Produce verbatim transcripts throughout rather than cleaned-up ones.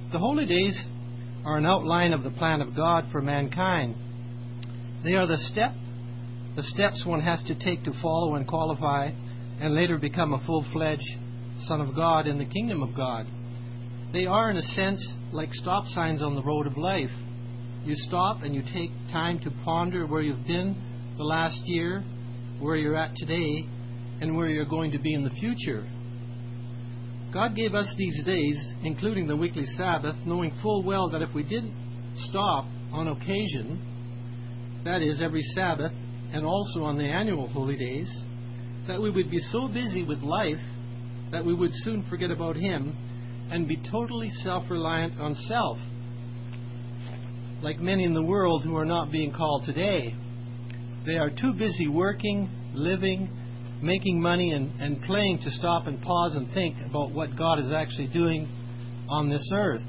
The holy days are an outline of the plan of God for mankind. They are the step, the steps one has to take to follow and qualify and later become a full-fledged Son of God in the kingdom of God. They are, in a sense, like stop signs on the road of life. You stop and you take time to ponder where you've been the last year, where you're at today, and where you're going to be in the future. God gave us these days, including the weekly Sabbath, knowing full well that if we didn't stop on occasion, that is, every Sabbath, and also on the annual holy days, that we would be so busy with life that we would soon forget about Him and be totally self-reliant on self, like many in the world who are not being called today. They are too busy working, living, making money, and, and playing to stop and pause and think about what God is actually doing on this earth.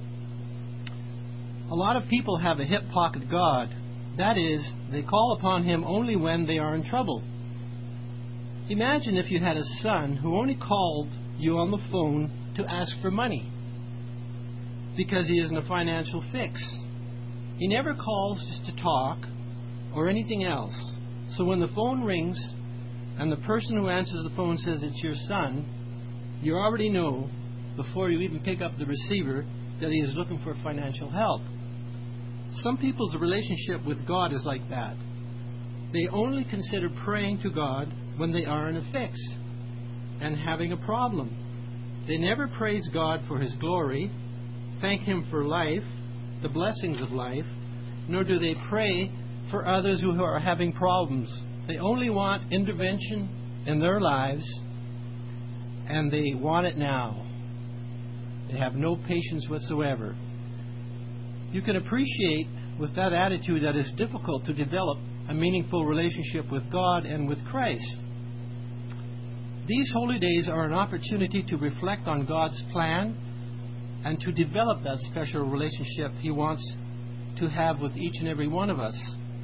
A lot of people have a hip pocket God. That is, they call upon Him only when they are in trouble. Imagine if you had a son who only called you on the phone to ask for money because he is in a financial fix. He never calls just to talk or anything else. So when the phone rings and the person who answers the phone says it's your son, you already know, before you even pick up the receiver, that he is looking for financial help. Some people's relationship with God is like that. They only consider praying to God when they are in a fix and having a problem. They never praise God for His glory, thank Him for life, the blessings of life, nor do they pray for others who are having problems. They only want intervention in their lives, and they want it now. They have no patience whatsoever. You can appreciate with that attitude that it's difficult to develop a meaningful relationship with God and with Christ. These holy days are an opportunity to reflect on God's plan and to develop that special relationship He wants to have with each and every one of us.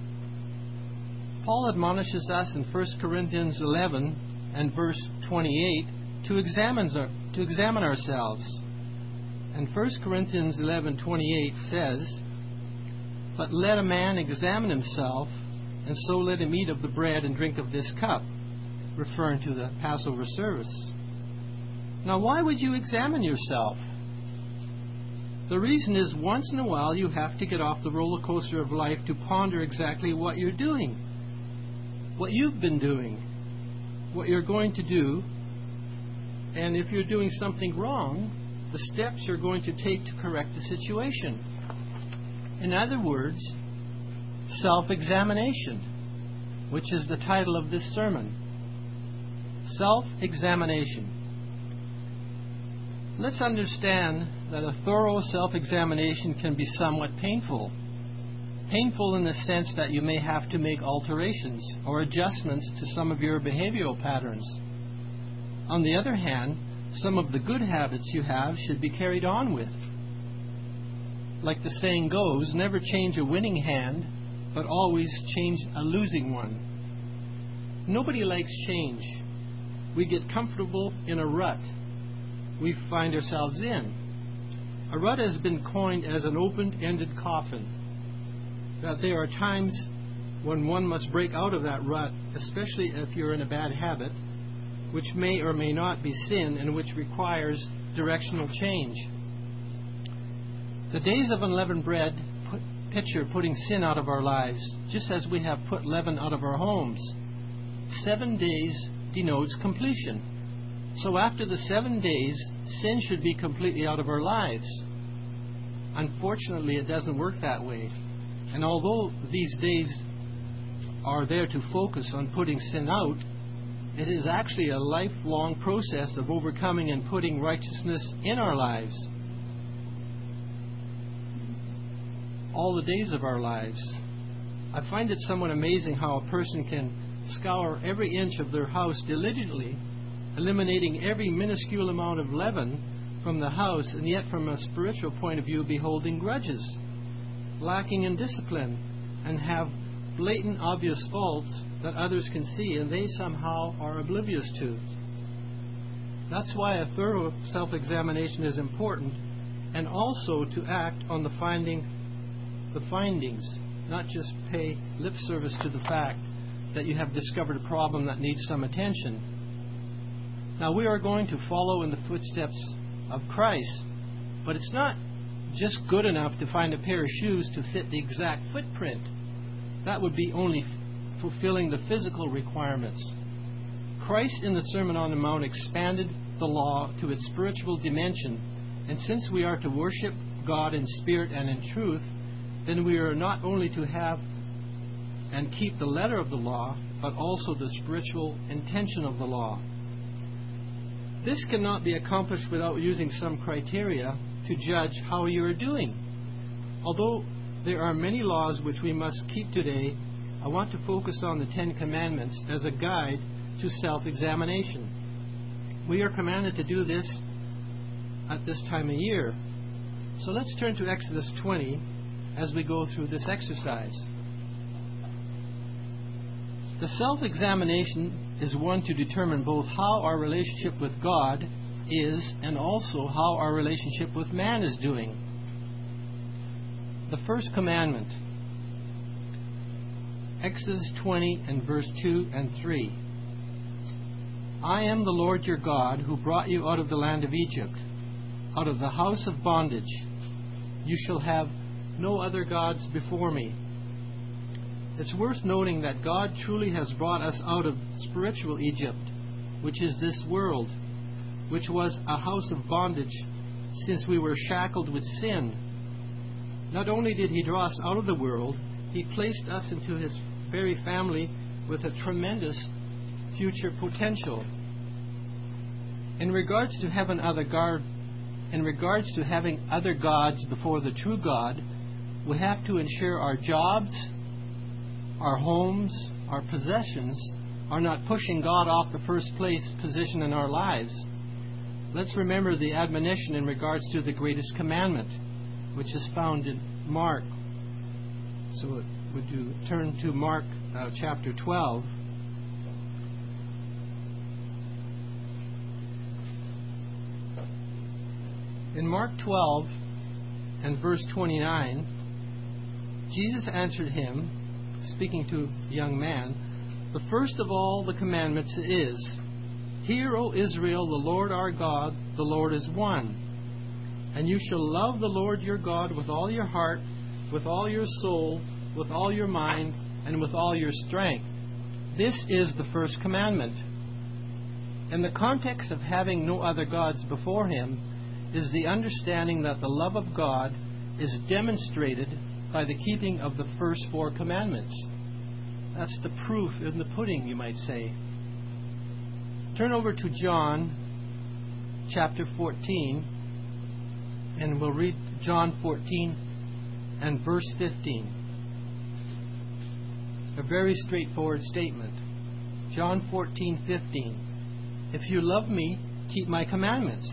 Paul admonishes us in First Corinthians eleven and verse twenty-eight to examine, to examine ourselves. And First Corinthians eleven twenty-eight says, "But let a man examine himself, and so let him eat of the bread and drink of this cup," referring to the Passover service. Now, why would you examine yourself? The reason is, once in a while you have to get off the roller coaster of life to ponder exactly what you're doing, what you've been doing, what you're going to do, and if you're doing something wrong, the steps you're going to take to correct the situation. In other words, self-examination, which is the title of this sermon. Self-examination. Let's understand that a thorough self-examination can be somewhat painful. Painful in the sense that you may have to make alterations or adjustments to some of your behavioral patterns. On the other hand, some of the good habits you have should be carried on with. Like the saying goes, never change a winning hand, but always change a losing one. Nobody likes change. We get comfortable in a rut we find ourselves in. A rut has been coined as an open-ended coffin, that there are times when one must break out of that rut, especially if you're in a bad habit, which may or may not be sin and which requires directional change. The days of unleavened bread put, picture putting sin out of our lives, just as we have put leaven out of our homes. Seven days denotes completion. So after the seven days, sin should be completely out of our lives. Unfortunately, it doesn't work that way. And although these days are there to focus on putting sin out, it is actually a lifelong process of overcoming and putting righteousness in our lives. All the days of our lives. I find it somewhat amazing how a person can scour every inch of their house diligently, eliminating every minuscule amount of leaven from the house, and yet from a spiritual point of view be holding grudges, lacking in discipline, and have blatant obvious faults that others can see and they somehow are oblivious to. That's why a thorough self-examination is important, and also to act on the finding, the findings, not just pay lip service to the fact that you have discovered a problem that needs some attention. Now, we are going to follow in the footsteps of Christ, but it's not just good enough to find a pair of shoes to fit the exact footprint. That would be only fulfilling the physical requirements. Christ in the Sermon on the Mount expanded the law to its spiritual dimension, and since we are to worship God in spirit and in truth, then we are not only to have and keep the letter of the law, but also the spiritual intention of the law. This cannot be accomplished without using some criteria to judge how you are doing. Although there are many laws which we must keep today, I want to focus on the Ten Commandments as a guide to self-examination. We are commanded to do this at this time of year. So let's turn to Exodus twenty as we go through this exercise. The self-examination is one to determine both how our relationship with God is and also how our relationship with man is doing. The first commandment, Exodus twenty and verse two and three. I am the Lord your God who brought you out of the land of Egypt, out of the house of bondage. You shall have no other gods before me. It's worth noting that God truly has brought us out of spiritual Egypt, which is this world, which was a house of bondage since we were shackled with sin. Not only did He draw us out of the world, He placed us into His very family with a tremendous future potential. In regards to having other God, in regards to having other gods before the true God, we have to ensure our jobs, our homes, our possessions are not pushing God off the first place position in our lives. Let's remember the admonition in regards to the greatest commandment, which is found in Mark. So would you turn to Mark uh, chapter twelve. In Mark twelve and verse twenty-nine, Jesus answered him, speaking to a young man, the first of all the commandments is, Hear, O Israel, the Lord our God, the Lord is one. And you shall love the Lord your God with all your heart, with all your soul, with all your mind, and with all your strength. This is the first commandment. In the context of having no other gods before Him is the understanding that the love of God is demonstrated by the keeping of the first four commandments. That's the proof in the pudding, you might say. Turn over to John chapter fourteen, and we'll read John fourteen and verse fifteen. A very straightforward statement. John fourteen fifteen. If you love me, keep my commandments.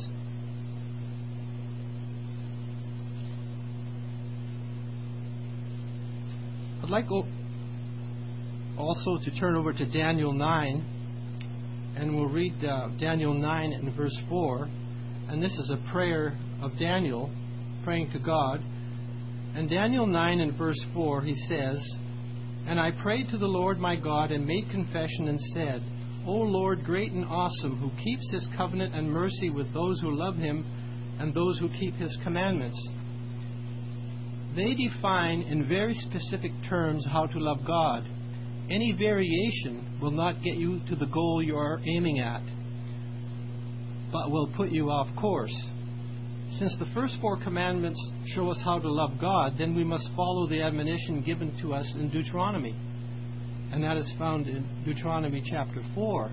I'd like also to turn over to Daniel nine, and we'll read uh, Daniel nine and verse four. And this is a prayer of Daniel, praying to God. And Daniel nine and verse four, he says, And I prayed to the Lord my God and made confession and said, O Lord, great and awesome, who keeps His covenant and mercy with those who love Him and those who keep His commandments. They define in very specific terms how to love God. Any variation will not get you to the goal you are aiming at, but will put you off course. Since the first four commandments show us how to love God, then we must follow the admonition given to us in Deuteronomy. And that is found in Deuteronomy chapter four.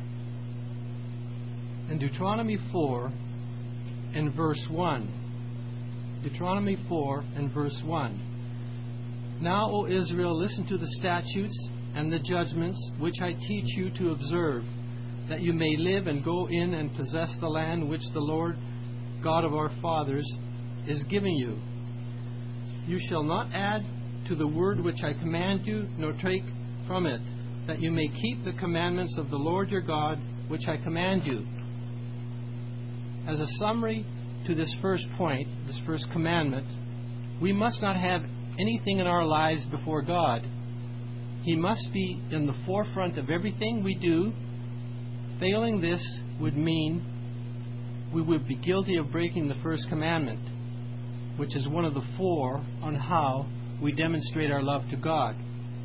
In Deuteronomy four and verse one. Deuteronomy four and verse one. Now, O Israel, listen to the statutes and the judgments which I teach you to observe, that you may live and go in and possess the land which the Lord God of our fathers is giving you. You shall not add to the word which I command you, nor take from it, that you may keep the commandments of the Lord your God, which I command you. As a summary, to this first point, this first commandment, we must not have anything in our lives before God. He must be in the forefront of everything we do. Failing this would mean we would be guilty of breaking the first commandment, which is one of the four on how we demonstrate our love to God.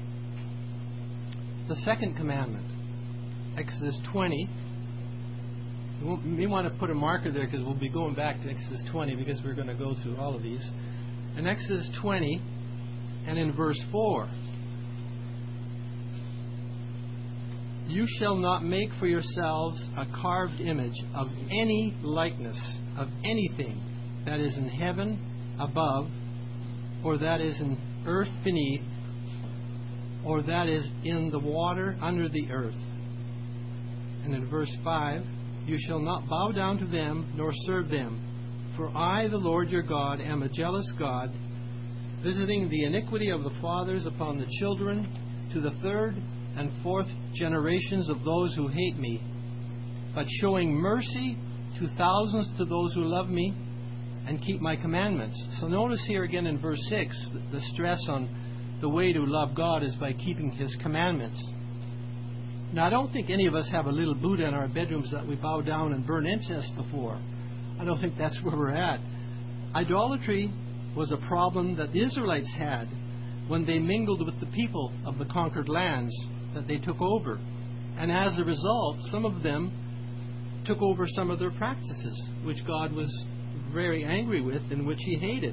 The second commandment, Exodus twenty. You may want to put a marker there because we'll be going back to Exodus twenty because we're going to go through all of these. In Exodus twenty and in verse four, you shall not make for yourselves a carved image of any likeness of anything that is in heaven above, or that is in earth beneath, or that is in the water under the earth. And in verse five, you shall not bow down to them nor serve them. For I, the Lord your God, am a jealous God, visiting the iniquity of the fathers upon the children to the third and fourth generations of those who hate me, but showing mercy to thousands to those who love me and keep my commandments. So notice here again in verse six, the stress on the way to love God is by keeping His commandments. Now, I don't think any of us have a little Buddha in our bedrooms that we bow down and burn incense before. I don't think that's where we're at. Idolatry was a problem that the Israelites had when they mingled with the people of the conquered lands that they took over. And as a result, some of them took over some of their practices, which God was very angry with and which He hated.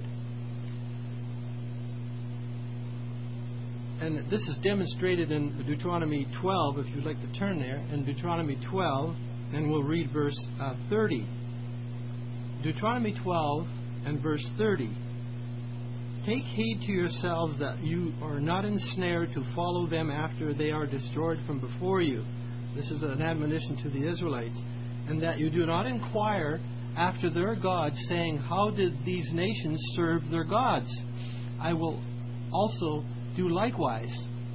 And this is demonstrated in Deuteronomy twelve, if you'd like to turn there, in Deuteronomy twelve, and we'll read verse uh, thirty. Deuteronomy twelve and verse thirty. Take heed to yourselves that you are not ensnared to follow them after they are destroyed from before you. This is an admonition to the Israelites. And that you do not inquire after their gods, saying, how did these nations serve their gods? I will also do likewise.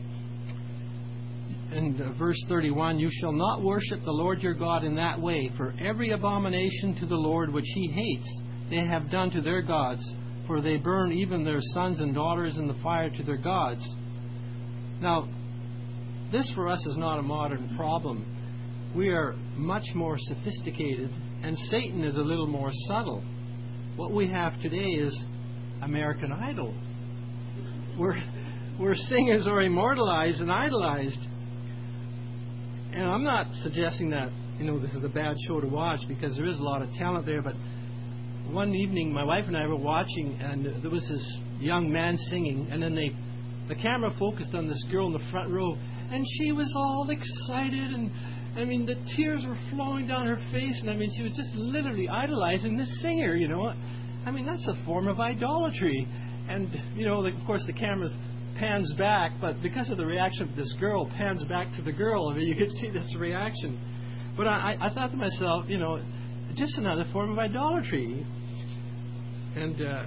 And uh, verse thirty-one, you shall not worship the Lord your God in that way, for every abomination to the Lord which He hates they have done to their gods, for they burn even their sons and daughters in the fire to their gods. Now, this for us is not a modern problem. We are much more sophisticated, and Satan is a little more subtle. What we have today is American Idol, where, where singers are immortalized and idolized. And I'm not suggesting that, you know, this is a bad show to watch, because there is a lot of talent there, but one evening my wife and I were watching, and there was this young man singing, and then they, the camera focused on this girl in the front row, and she was all excited, and I mean the tears were flowing down her face, and I mean she was just literally idolizing this singer, you know. I mean that's a form of idolatry. And you know, like, of course the camera pans back, but because of the reaction of this girl, pans back to the girl. I mean you could see this reaction. But I, I thought to myself, you know, just another form of idolatry. And uh,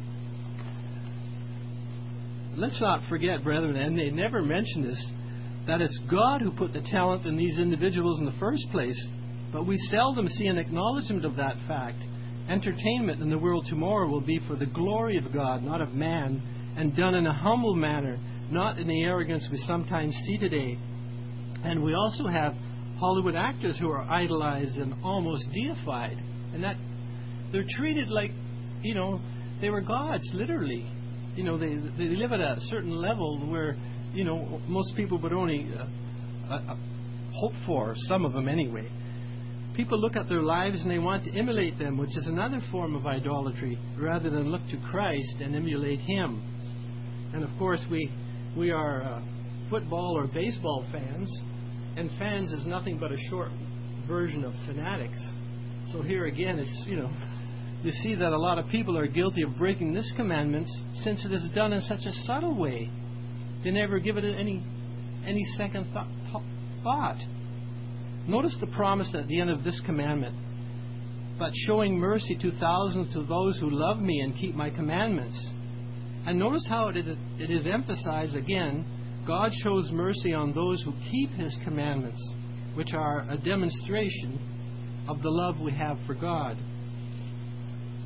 let's not forget, brethren, and they never mention this, that it's God who put the talent in these individuals in the first place, but we seldom see an acknowledgement of that fact. Entertainment in the world tomorrow will be for the glory of God, not of man, and done in a humble manner, not in the arrogance we sometimes see today. And we also have Hollywood actors who are idolized and almost deified, and that they're treated like, you know, they were gods, literally. You know, they they live at a certain level where, you know, most people would only uh, uh, hope for, some of them anyway. People look at their lives and they want to emulate them, which is another form of idolatry, rather than look to Christ and emulate Him. And of course, we we are uh, football or baseball fans, and fans is nothing but a short version of fanatics. So here again, it's, you know, you see that a lot of people are guilty of breaking this commandment since it is done in such a subtle way. They never give it any any second th- thought. Notice the promise at the end of this commandment. But showing mercy to thousands to those who love me and keep my commandments. And notice how it is, it is emphasized again. God shows mercy on those who keep His commandments, which are a demonstration of the love we have for God.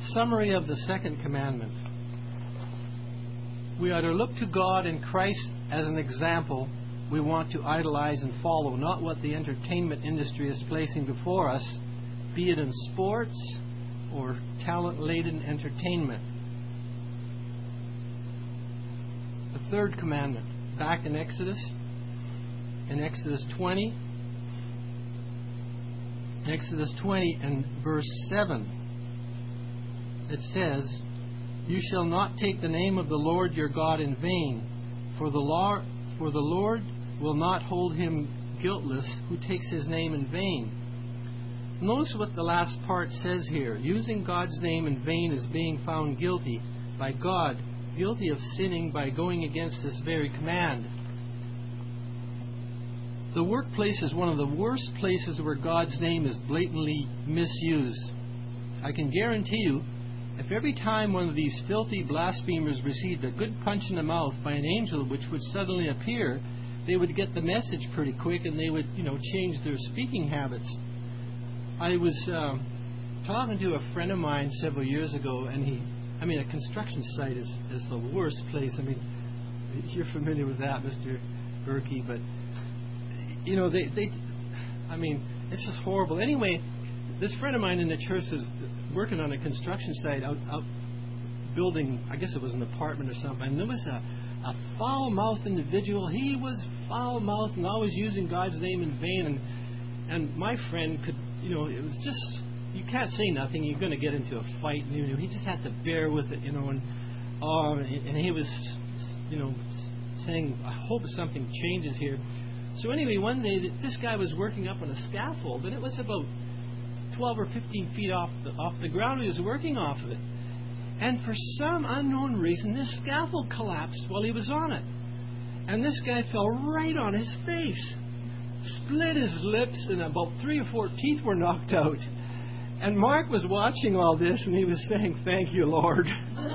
Summary of the second commandment. We are to look to God and Christ as an example we want to idolize and follow, not what the entertainment industry is placing before us, be it in sports or talent-laden entertainment. The third commandment, back in Exodus, in Exodus twenty, Exodus twenty and verse seven, it says, "You shall not take the name of the Lord your God in vain, for the Lord, for the Lord will not hold him guiltless who takes his name in vain." Notice what the last part says here. Using God's name in vain is being found guilty by God, guilty of sinning by going against this very command. The workplace is one of the worst places where God's name is blatantly misused. I can guarantee you, if every time one of these filthy blasphemers received a good punch in the mouth by an angel which would suddenly appear, they would get the message pretty quick and they would, you know, change their speaking habits. I was um, talking to a friend of mine several years ago, and he, I mean, a construction site is, is the worst place. I mean, you're familiar with that, Mister Berkey, but, you know, they, they, I mean, it's just horrible. Anyway, this friend of mine in the church is working on a construction site out, out building, I guess it was an apartment or something, and there was a, a foul-mouthed individual. He was foul-mouthed and always using God's name in vain, and and my friend could, you know, it was just, you can't say nothing, you're going to get into a fight, and you know, he just had to bear with it, you know, and oh, and he was, you know, saying, I hope something changes here. So anyway, one day this guy was working up on a scaffold, and it was about twelve or fifteen feet off the, off the ground. He was working off of it. And for some unknown reason, this scaffold collapsed while he was on it. And this guy fell right on his face, split his lips, and about three or four teeth were knocked out. And Mark was watching all this, and he was saying, "Thank you, Lord."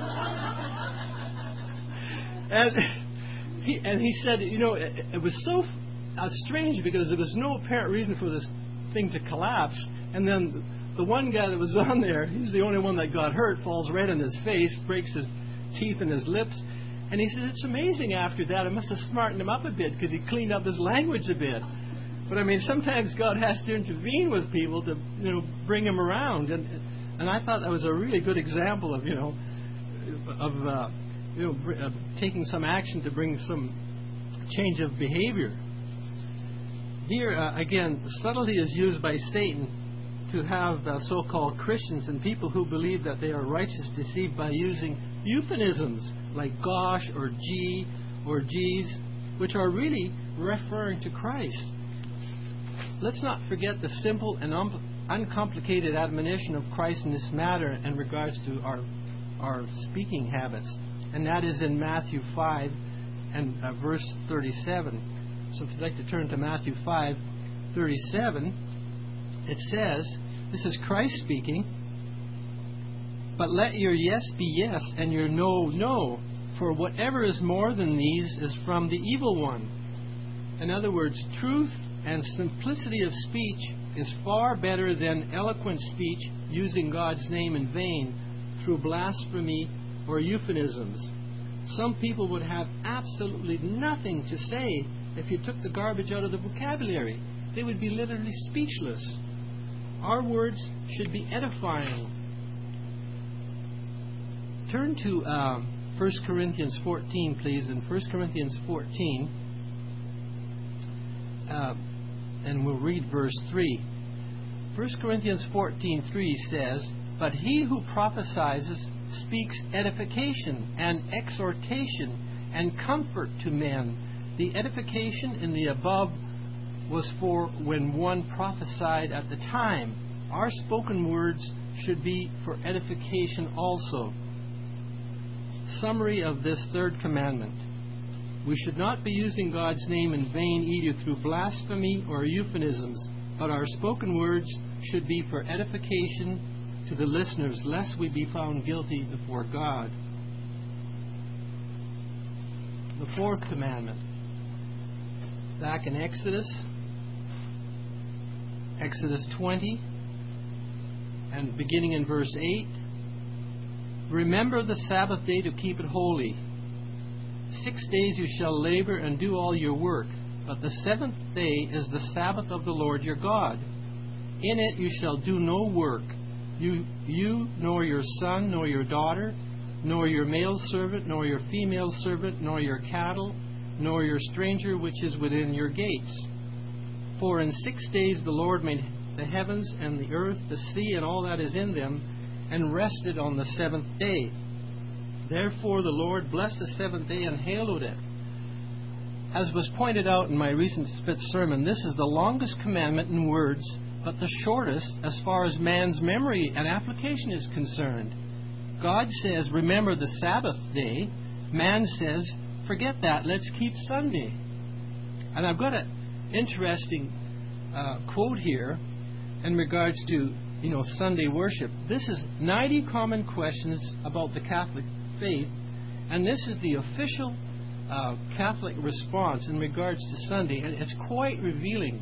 and he and he said, you know, it, it was so uh, strange because there was no apparent reason for this thing to collapse. And then the one guy that was on there, he's the only one that got hurt, falls right on his face, breaks his teeth and his lips. And he says, it's amazing after that. It must have smartened him up a bit because he cleaned up his language a bit. But I mean, sometimes God has to intervene with people to, you know, bring them around. And and I thought that was a really good example of, you know, of, uh, you know, br- uh, taking some action to bring some change of behavior. Here, uh, again, subtlety is used by Satan to have uh, so-called Christians and people who believe that they are righteous deceived by using euphemisms like gosh or gee or geez, which are really referring to Christ. Let's not forget the simple and un- uncomplicated admonition of Christ in this matter in regards to our our speaking habits, and that is in Matthew five and uh, verse thirty-seven. So if you'd like to turn to Matthew five thirty-seven, it says, this is Christ speaking, "But let your yes be yes and your no, no, for whatever is more than these is from the evil one." In other words, truth and simplicity of speech is far better than eloquent speech using God's name in vain through blasphemy or euphemisms. Some people would have absolutely nothing to say if you took the garbage out of the vocabulary. They would be literally speechless. Our words should be edifying. Turn to um, First Corinthians fourteen, please. In First Corinthians fourteen, uh, and we'll read verse three. First Corinthians fourteen three says, "But he who prophesies speaks edification and exhortation and comfort to men." The edification in the above was for when one prophesied at the time. Our spoken words should be for edification also. Summary of this third commandment. We should not be using God's name in vain either through blasphemy or euphemisms, but our spoken words should be for edification to the listeners, lest we be found guilty before God. The fourth commandment. Back in Exodus, Exodus twenty, and beginning in verse eight, Remember the Sabbath day to keep it holy. Six days you shall labor and do all your work, but the seventh day is the Sabbath of the Lord your God. In it you shall do no work, you, you nor your son, nor your daughter, nor your male servant, nor your female servant, nor your cattle, nor your stranger which is within your gates. For in six days the Lord made the heavens and the earth, the sea, and all that is in them, and rested on the seventh day. Therefore the Lord blessed the seventh day and hallowed it. As was pointed out in my recent Spitz sermon, this is the longest commandment in words, but the shortest as far as man's memory and application is concerned. God says, remember the Sabbath day. Man says, forget that, let's keep Sunday. And I've got an interesting uh, quote here in regards to, you know, Sunday worship. This is ninety common questions about the Catholic faith, and this is the official uh, Catholic response in regards to Sunday, and it's quite revealing.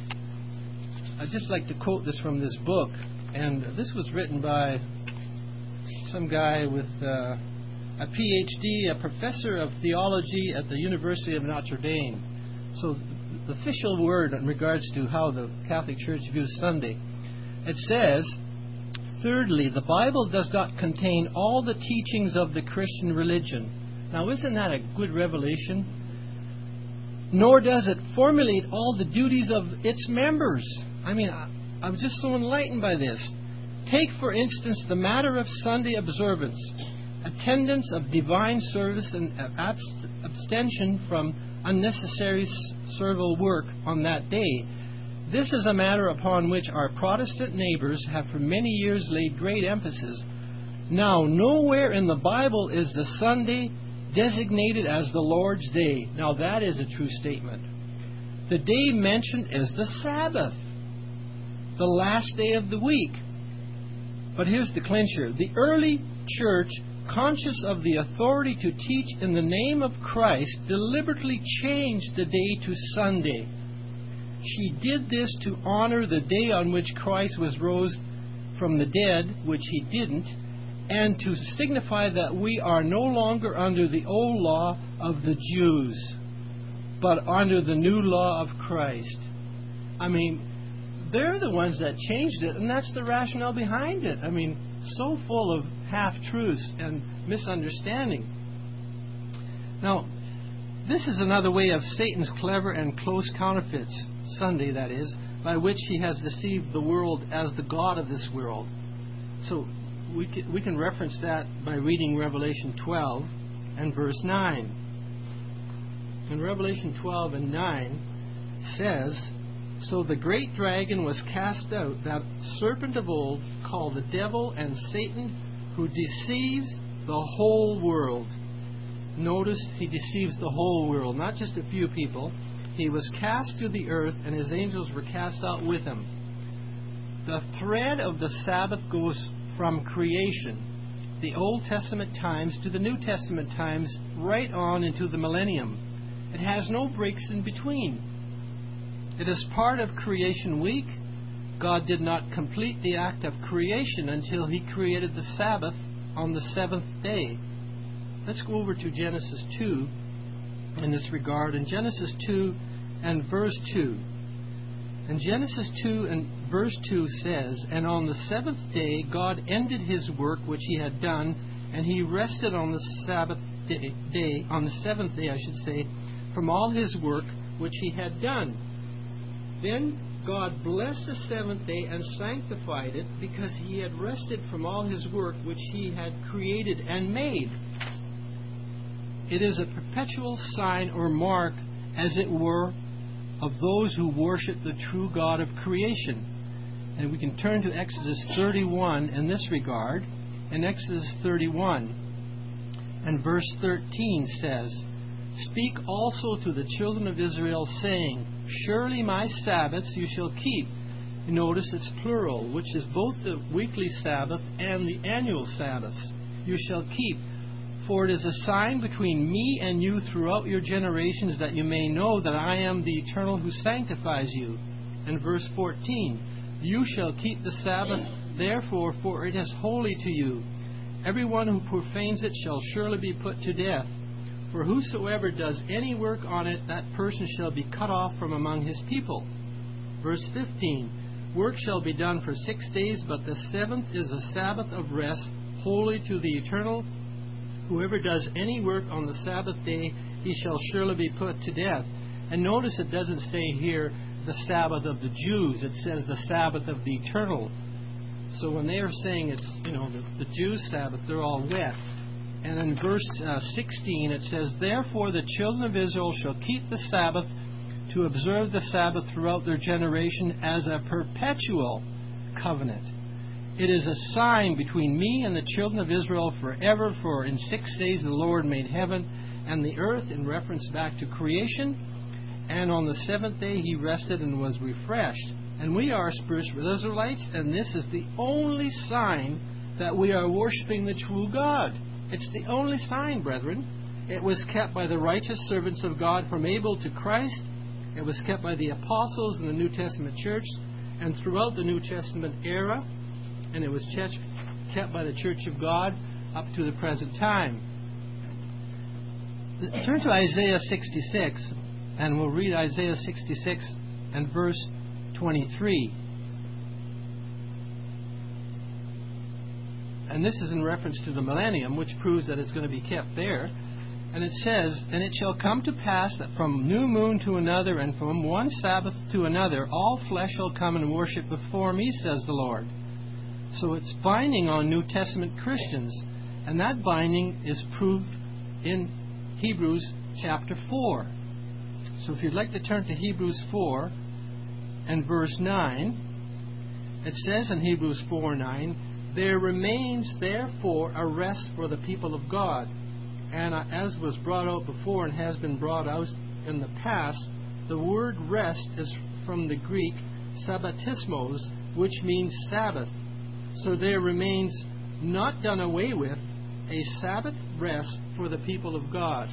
I'd just like to quote this from this book, and this was written by some guy with uh, a P H D, a professor of theology at the University of Notre Dame. So the official word in regards to how the Catholic Church views Sunday, it says, thirdly, the Bible does not contain all the teachings of the Christian religion. Now, isn't that a good revelation? Nor does it formulate all the duties of its members. I mean, I, I'm just so enlightened by this. Take, for instance, the matter of Sunday observance, attendance of divine service, and abst- abstention from unnecessary servile work on that day. This is a matter upon which our Protestant neighbors have for many years laid great emphasis. Now, nowhere in the Bible is the Sunday designated as the Lord's Day. Now, that is a true statement. The day mentioned is the Sabbath, the last day of the week. But here's the clincher. The early church, conscious of the authority to teach in the name of Christ, deliberately changed the day to Sunday. She did this to honor the day on which Christ was rose from the dead, which he didn't, and to signify that we are no longer under the old law of the Jews, but under the new law of Christ. I mean, they're the ones that changed it, and that's the rationale behind it. I mean, so full of half-truths and misunderstanding. Now, this is another way of Satan's clever and close counterfeits, Sunday that is, by which he has deceived the world as the God of this world. So we can, we can reference that by reading Revelation twelve and verse nine. In Revelation twelve and nine says, so the great dragon was cast out, that serpent of old, called the devil and Satan, who deceives the whole world. Notice he deceives the whole world, not just a few people. He was cast to the earth, and his angels were cast out with him. The thread of the Sabbath goes from creation, the Old Testament times, to the New Testament times, right on into the millennium. It has no breaks in between. It is part of creation week. God did not complete the act of creation until he created the Sabbath on the seventh day. Let's go over to Genesis two in this regard. In Genesis two and verse two. And Genesis two and verse two says, and on the seventh day God ended his work which he had done, and he rested on the Sabbath day, day on the seventh day, I should say, from all his work which he had done. Then God blessed the seventh day and sanctified it, because he had rested from all his work which he had created and made. It is a perpetual sign or mark, as it were, of those who worship the true God of creation. And we can turn to Exodus thirty-one in this regard. In Exodus thirty-one and verse thirteen says, speak also to the children of Israel, saying, surely my Sabbaths you shall keep. You notice it's plural, which is both the weekly Sabbath and the annual Sabbaths. You shall keep. For it is a sign between me and you throughout your generations, that you may know that I am the Eternal who sanctifies you. And verse fourteen, you shall keep the Sabbath, therefore, for it is holy to you. Everyone who profanes it shall surely be put to death. For whosoever does any work on it, that person shall be cut off from among his people. Verse fifteen, work shall be done for six days, but the seventh is a Sabbath of rest, holy to the eternal. Whoever does any work on the Sabbath day, he shall surely be put to death. And notice it doesn't say here the Sabbath of the Jews. It says the Sabbath of the eternal. So when they are saying it's, you know, the, the Jews' Sabbath, they're all wet. And in verse uh, sixteen it says, therefore the children of Israel shall keep the Sabbath to observe the Sabbath throughout their generation as a perpetual covenant. It is a sign between me and the children of Israel forever, for in six days the Lord made heaven and the earth, in reference back to creation, and on the seventh day he rested and was refreshed. And we are spiritual Israelites, and this is the only sign that we are worshiping the true God. It's the only sign, brethren. It was kept by the righteous servants of God from Abel to Christ. It was kept by the apostles in the New Testament church and throughout the New Testament era. And it was kept by the Church of God up to the present time. Turn to Isaiah sixty-six, and we'll read Isaiah sixty-six and verse twenty-three. And this is in reference to the millennium, which proves that it's going to be kept there. And it says, and it shall come to pass that from new moon to another, and from one Sabbath to another, all flesh shall come and worship before me, says the Lord. So it's binding on New Testament Christians. And that binding is proved in Hebrews chapter four. So if you'd like to turn to Hebrews four and verse nine, it says in Hebrews four nine, there remains therefore a rest for the people of God. And as was brought out before and has been brought out in the past, the word rest is from the Greek sabbatismos, which means Sabbath. So there remains, not done away with, a Sabbath rest for the people of God.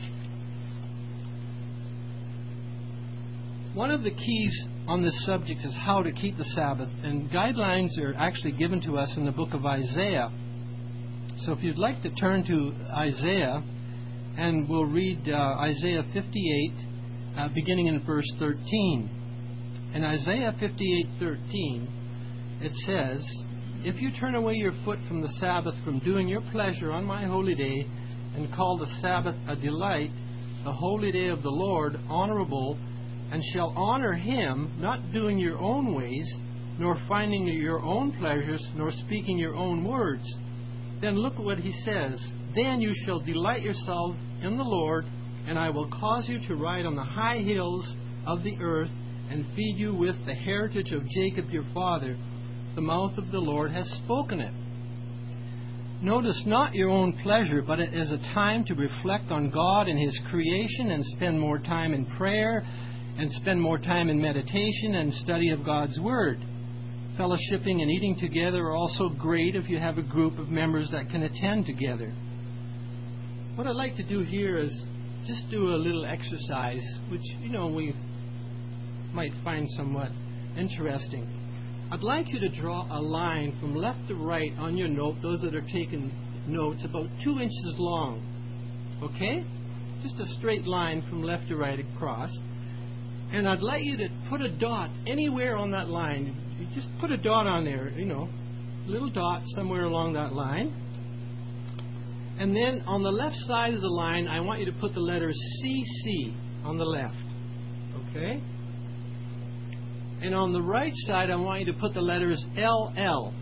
One of the keys on this subject is how to keep the Sabbath, and guidelines are actually given to us in the book of Isaiah. So if you'd like to turn to Isaiah, and we'll read uh, Isaiah fifty-eight, uh, beginning in verse thirteen. In Isaiah fifty-eight thirteen, it says, if you turn away your foot from the Sabbath, from doing your pleasure on my holy day, and call the Sabbath a delight, the holy day of the Lord honorable, and shall honor him, not doing your own ways, nor finding your own pleasures, nor speaking your own words, then look what he says. Then you shall delight yourself in the Lord, and I will cause you to ride on the high hills of the earth, and feed you with the heritage of Jacob your father. The mouth of the Lord has spoken it. Notice, not your own pleasure, but it is a time to reflect on God and his creation, and spend more time in prayer, and spend more time in meditation and study of God's Word. Fellowshipping and eating together are also great if you have a group of members that can attend together. What I'd like to do here is just do a little exercise, which, you know, we might find somewhat interesting. I'd like you to draw a line from left to right on your note, those that are taking notes, about two inches long. Okay? Just a straight line from left to right across. And I'd like you to put a dot anywhere on that line. You just put a dot on there, you know, a little dot somewhere along that line. And then on the left side of the line, I want you to put the letters C C on the left. Okay? And on the right side, I want you to put the letters L L.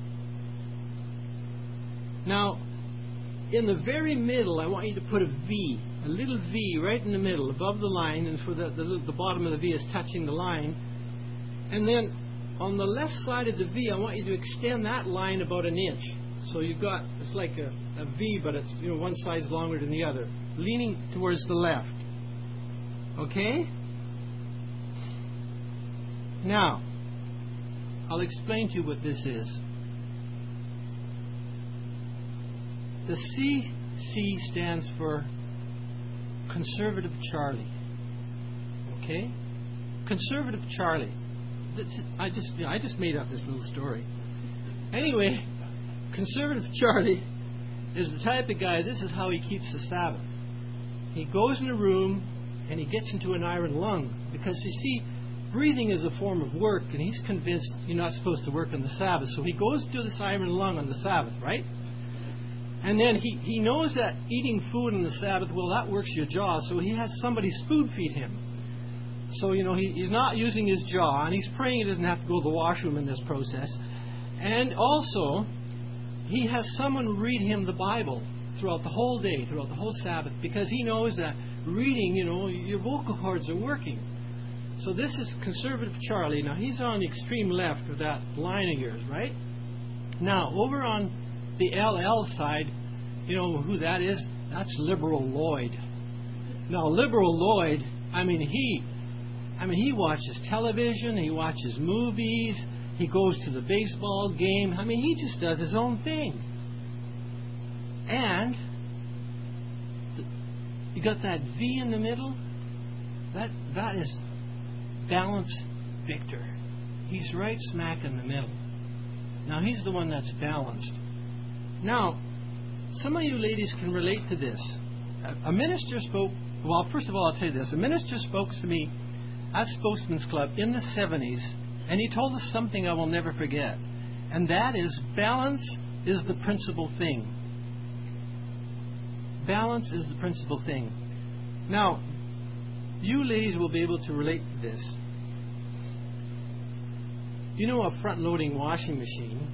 Now, in the very middle, I want you to put a V, a little V right in the middle, above the line, and for the, the, the bottom of the V is touching the line. And then on the left side of the V, I want you to extend that line about an inch. So you've got, it's like a, a V, but it's, you know, one side's longer than the other, leaning towards the left. Okay? Now, I'll explain to you what this is. The C C stands for Conservative Charlie. Okay? Conservative Charlie. I just, you know, I just made up this little story. Anyway, Conservative Charlie is the type of guy, this is how he keeps the Sabbath. He goes in a room and he gets into an iron lung. Because, you see, breathing is a form of work, and he's convinced you're not supposed to work on the Sabbath. So he goes to this iron lung on the Sabbath, right? And then he, he knows that eating food on the Sabbath, well, that works your jaw, so he has somebody spoon feed him. So, you know, he, he's not using his jaw, and he's praying he doesn't have to go to the washroom in this process. And also, he has someone read him the Bible throughout the whole day, throughout the whole Sabbath, because he knows that reading, you know, your vocal cords are working. So this is conservative Charlie. Now, he's on the extreme left of that line of yours, right? Now, over on the L L side, you know who that is? That's Liberal Lloyd. Now, Liberal Lloyd, I mean, he, I mean, he watches television, he watches movies, he goes to the baseball game. I mean, he just does his own thing. And the, you got that V in the middle. That that is Balance Victor. He's right smack in the middle. Now, he's the one that's balanced. Now, some of you ladies can relate to this. A minister spoke, well, first of all, I'll tell you this. A minister spoke to me at Spokesman's Club in the seventies, and he told us something I will never forget. And that is, balance is the principal thing. Balance is the principal thing. Now, you ladies will be able to relate to this. You know a front-loading washing machine?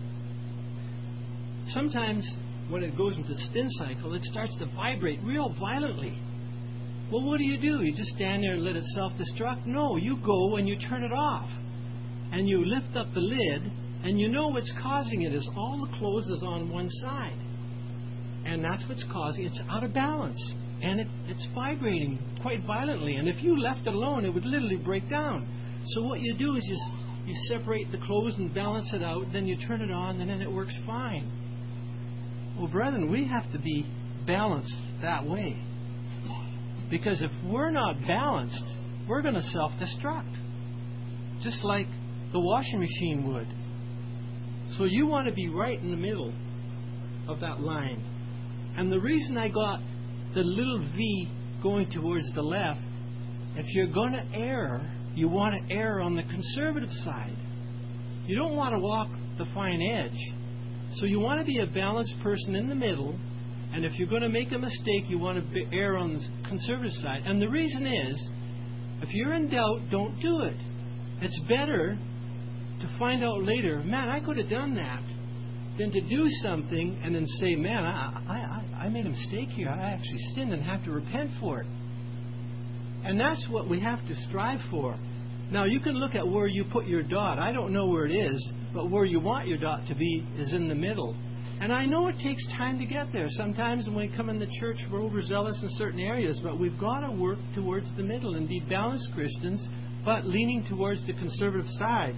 Sometimes when it goes into spin cycle, it starts to vibrate real violently. Well, what do you do? You just stand there and let it self-destruct? No, you go and you turn it off. And you lift up the lid, and you know what's causing it is all the clothes is on one side. And that's what's causing it. It's out of balance. And it, it's vibrating quite violently. And if you left it alone, it would literally break down. So what you do is you, you separate the clothes and balance it out, then you turn it on, and then it works fine. Well, brethren, we have to be balanced that way. Because if we're not balanced, we're going to self-destruct. Just like the washing machine would. So you want to be right in the middle of that line. And the reason I got the little V going towards the left, if you're going to err, you want to err on the conservative side. You don't want to walk the fine edge. So you want to be a balanced person in the middle, and if you're going to make a mistake, you want to err on the conservative side. And the reason is, if you're in doubt, don't do it. It's better to find out later, man, I could have done that, than to do something and then say, man, I, I, I made a mistake here. I actually sinned and have to repent for it. And that's what we have to strive for. Now, you can look at where you put your dot. I don't know where it is, but where you want your dot to be is in the middle. And I know it takes time to get there. Sometimes when we come in the church, we're overzealous in certain areas, but we've got to work towards the middle and be balanced Christians, but leaning towards the conservative side.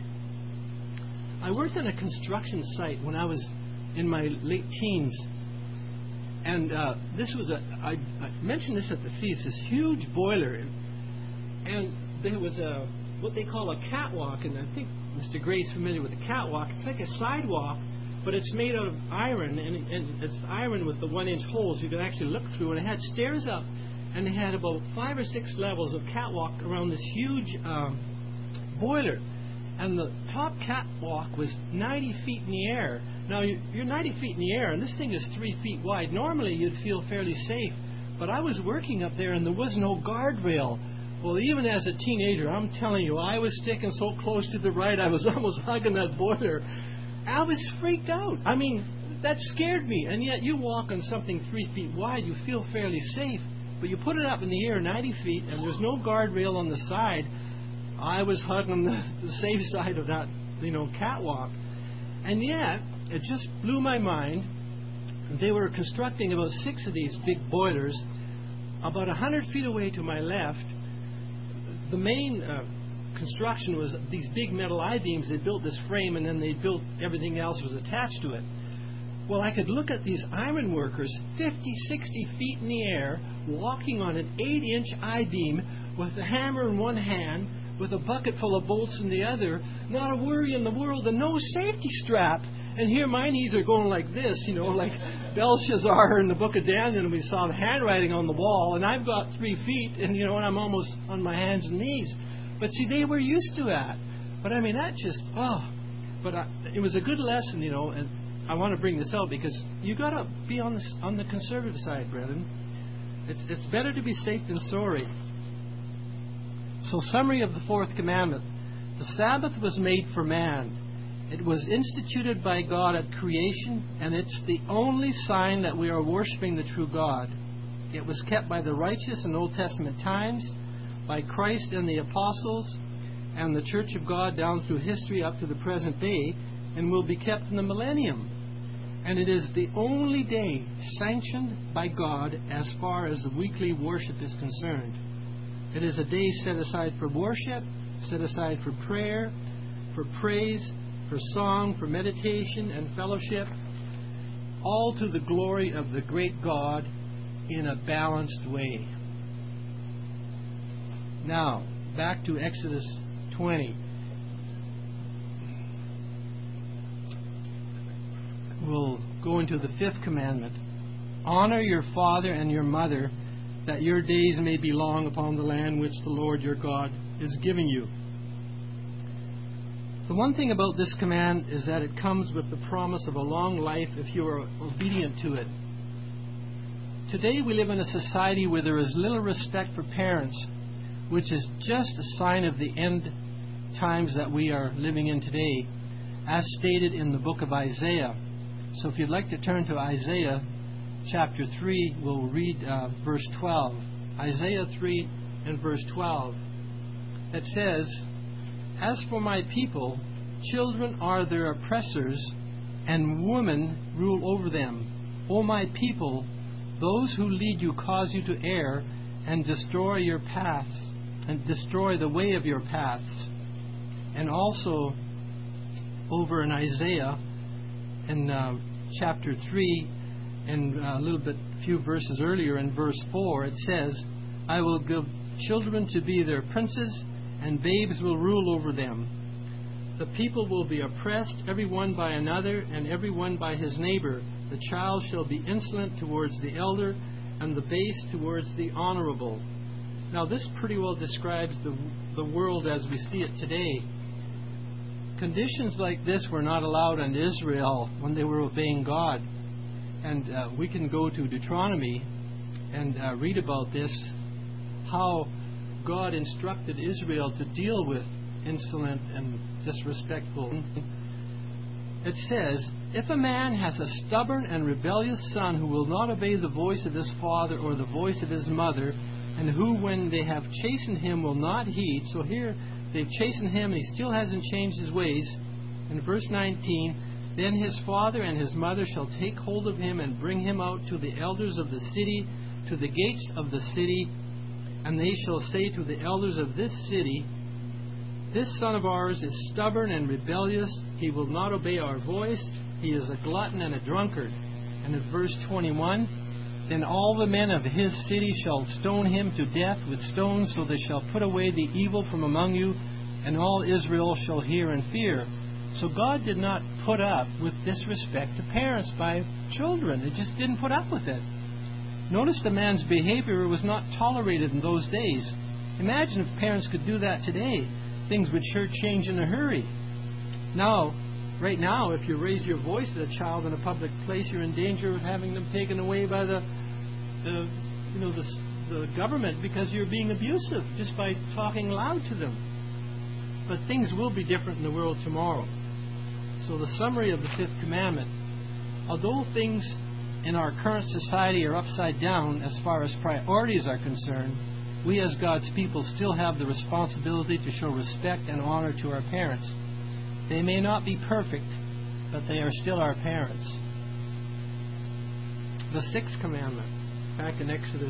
I worked on a construction site when I was in my late teens. And uh, this was a, I, I mentioned this at the feast, this huge boiler. And there was a, what they call a catwalk, and I think Mister Gray's familiar with the catwalk. It's like a sidewalk, but it's made out of iron, and, and it's iron with the one-inch holes you can actually look through. And it had stairs up, and they had about five or six levels of catwalk around this huge um, boiler. And the top catwalk was ninety feet in the air. Now, you're ninety feet in the air, and this thing is three feet wide. Normally, you'd feel fairly safe, but I was working up there, and there was no guardrail. Well, even as a teenager, I'm telling you, I was sticking so close to the right, I was almost hugging that boiler. I was freaked out. I mean, that scared me. And yet, you walk on something three feet wide, you feel fairly safe. But you put it up in the air ninety feet, and there's no guardrail on the side. I was hugging the, the safe side of that, you know, catwalk. And yet, it just blew my mind. They were constructing about six of these big boilers. About a hundred feet away to my left, the main uh, construction was these big metal I-beams. They built this frame, and then they built everything else was attached to it. Well, I could look at these iron workers fifty, sixty feet in the air, walking on an eight-inch I-beam with a hammer in one hand, with a bucket full of bolts in the other, not a worry in the world, and no safety strap. And here my knees are going like this, you know, like Belshazzar in the book of Daniel, and we saw the handwriting on the wall, and I've got three feet, and, you know, and I'm almost on my hands and knees. But see, they were used to that. But I mean, that just, oh. But I, it was a good lesson, you know, and I want to bring this out because you got to be on the, on the conservative side, brethren. It's, it's better to be safe than sorry. So, summary of the fourth commandment. The Sabbath was made for man. It was instituted by God at creation, and it's the only sign that we are worshiping the true God. It was kept by the righteous in Old Testament times, by Christ and the apostles, and the Church of God down through history up to the present day, and will be kept in the millennium. And it is the only day sanctioned by God as far as the weekly worship is concerned. It is a day set aside for worship, set aside for prayer, for praise, for song, for meditation and fellowship, all to the glory of the great God in a balanced way. Now, back to Exodus twenty. We'll go into the fifth commandment. Honor your father and your mother, that your days may be long upon the land which the Lord your God is giving you. The one thing about this command is that it comes with the promise of a long life if you are obedient to it. Today we live in a society where there is little respect for parents, which is just a sign of the end times that we are living in today, as stated in the book of Isaiah. So if you'd like to turn to Isaiah chapter three, we'll read uh, verse twelve. Isaiah three and verse twelve. It says, As for my people, children are their oppressors, and women rule over them. O my people, those who lead you cause you to err, and destroy your paths, and destroy the way of your paths. And also, over in Isaiah, in uh, chapter three, and a little bit, few verses earlier, in verse four, it says, I will give children to be their princes, and babes will rule over them. The people will be oppressed, every one by another, and every one by his neighbor. The child shall be insolent towards the elder, and the base towards the honorable. Now, this pretty well describes the, the world as we see it today. Conditions like this were not allowed in Israel when they were obeying God. And uh, we can go to Deuteronomy and uh, read about this, how God instructed Israel to deal with insolent and disrespectful. It says, If a man has a stubborn and rebellious son who will not obey the voice of his father or the voice of his mother, and who, when they have chastened him, will not heed. So here, they've chastened him, and he still hasn't changed his ways. In verse nineteen, Then his father and his mother shall take hold of him and bring him out to the elders of the city, to the gates of the city, and they shall say to the elders of this city, This son of ours is stubborn and rebellious. He will not obey our voice. He is a glutton and a drunkard. And in verse twenty-one, Then all the men of his city shall stone him to death with stones, so they shall put away the evil from among you, and all Israel shall hear and fear. So God did not put up with disrespect to parents by children. It just didn't put up with it. Notice the man's behavior was not tolerated in those days. Imagine if parents could do that today. Things would sure change in a hurry. Now, right now, if you raise your voice at a child in a public place, you're in danger of having them taken away by the, the you know, the, the government because you're being abusive just by talking loud to them. But things will be different in the world tomorrow. So the summary of the fifth commandment: although things in our current society are upside down as far as priorities are concerned, we as God's people still have the responsibility to show respect and honor to our parents. They may not be perfect, but they are still our parents. The sixth commandment, back in Exodus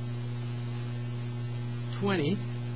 twenty.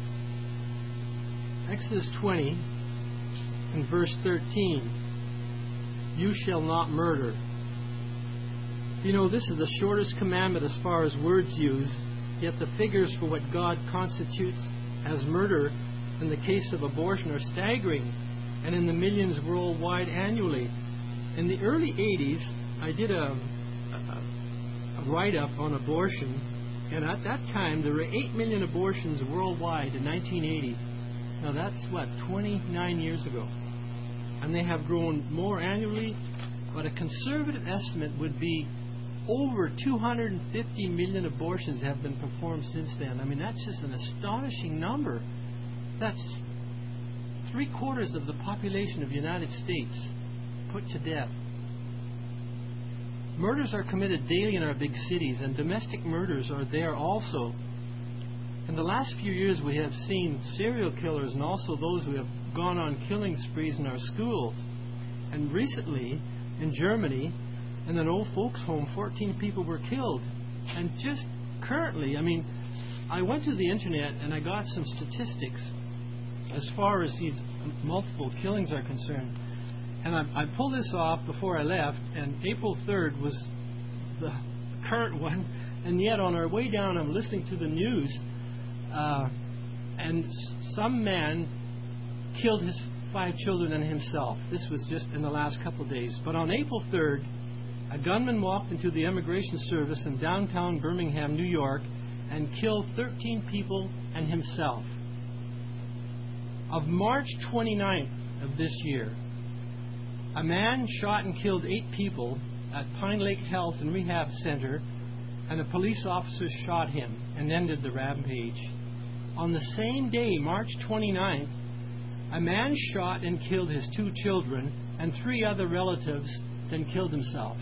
Exodus twenty, in verse thirteen. You shall not murder. You know, this is the shortest commandment as far as words used, yet the figures for what God constitutes as murder in the case of abortion are staggering, and in the millions worldwide annually. In the early eighties, I did a, a, a write-up on abortion, and at that time there were eight million abortions worldwide in nineteen eighty. Now that's, what, twenty-nine years ago. And they have grown more annually, but a conservative estimate would be over two hundred fifty million abortions have been performed since then. I mean, that's just an astonishing number. That's three quarters of the population of the United States put to death. Murders are committed daily in our big cities, and domestic murders are there also. In the last few years, we have seen serial killers and also those who have gone on killing sprees in our schools. And recently, in Germany, in an old folks' home, fourteen people were killed. And just currently, I mean, I went to the internet and I got some statistics as far as these multiple killings are concerned. And I, I pulled this off before I left, and April third was the current one. And yet, on our way down, I'm listening to the news, uh, and some man killed his five children and himself. This was just in the last couple of days. But on April third, a gunman walked into the Immigration Service in downtown Birmingham, New York, and killed thirteen people and himself. Of March twenty-ninth of this year, a man shot and killed eight people at Pine Lake Health and Rehab Center, and a police officer shot him and ended the rampage. On the same day, March twenty-ninth, a man shot and killed his two children and three other relatives, then killed himself.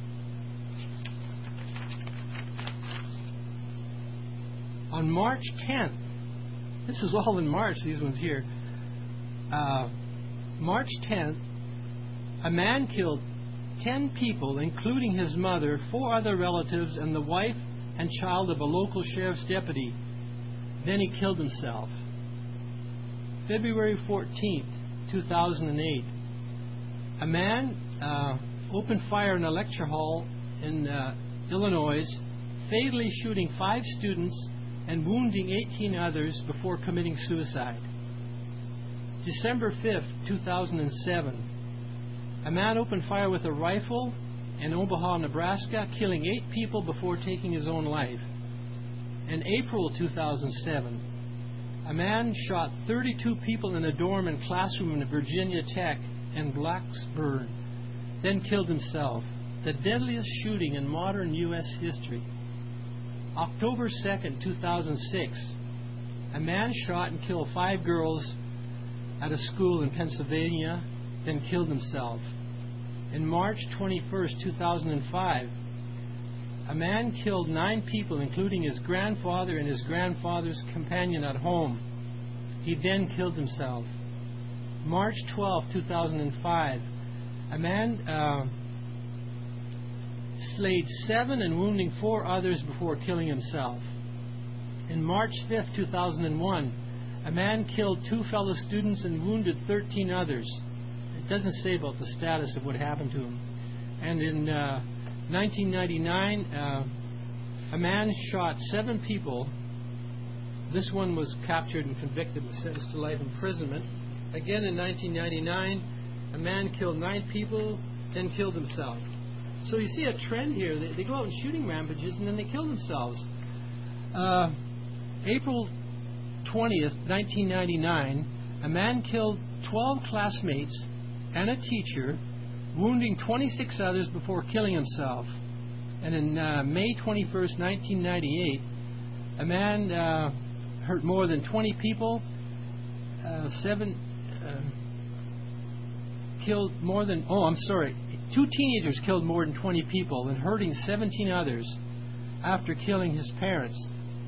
On March tenth, this is all in March, these ones here, uh, March tenth, a man killed ten people, including his mother, four other relatives, and the wife and child of a local sheriff's deputy. Then he killed himself. February fourteenth, two thousand eight, a man uh, opened fire in a lecture hall in uh, Illinois, fatally shooting five students and wounding eighteen others before committing suicide. December fifth, two thousand seven, a man opened fire with a rifle in Omaha, Nebraska, killing eight people before taking his own life. In April two thousand seven, a man shot thirty-two people in a dorm and classroom in Virginia Tech in Blacksburg, then killed himself. The deadliest shooting in modern U S history. October second, two thousand six, a man shot and killed five girls at a school in Pennsylvania, then killed himself. In March twenty-first, two thousand five, a man killed nine people, including his grandfather and his grandfather's companion at home. He then killed himself. March twelfth, two thousand five, a man uh, slayed seven and wounding four others before killing himself. In March fifth, two thousand one, a man killed two fellow students and wounded thirteen others. It doesn't say about the status of what happened to him. And in uh, nineteen ninety-nine, uh, a man shot seven people. This one was captured and convicted and sentenced to life imprisonment. Again in nineteen ninety-nine, a man killed nine people, then killed himself. So you see a trend here. They, they go out in shooting rampages and then they kill themselves. Uh, April twentieth, nineteen ninety-nine, a man killed twelve classmates and a teacher, wounding twenty-six others before killing himself. And in uh, May twenty-first, nineteen ninety-eight, a man uh, hurt more than twenty people, uh, seven uh, killed more than, oh, I'm sorry, two teenagers killed more than twenty people and hurting seventeen others after killing his parents.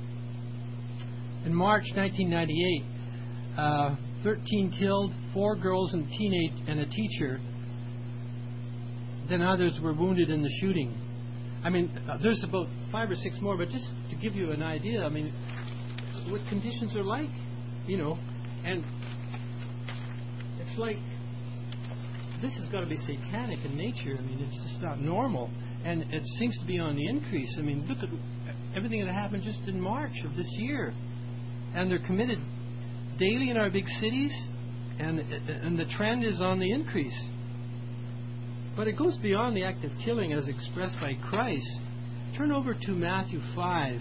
In March nineteen ninety-eight, uh, thirteen killed, four girls and teenage and a teacher. Then others were wounded in the shooting. I mean, uh, there's about five or six more, but just to give you an idea, I mean, what conditions are like, you know, and it's like, this has got to be satanic in nature. I mean, it's just not normal, and it seems to be on the increase. I mean, look at everything that happened just in March of this year, and they're committed daily in our big cities, and and the trend is on the increase. But it goes beyond the act of killing as expressed by Christ. Turn over to Matthew five.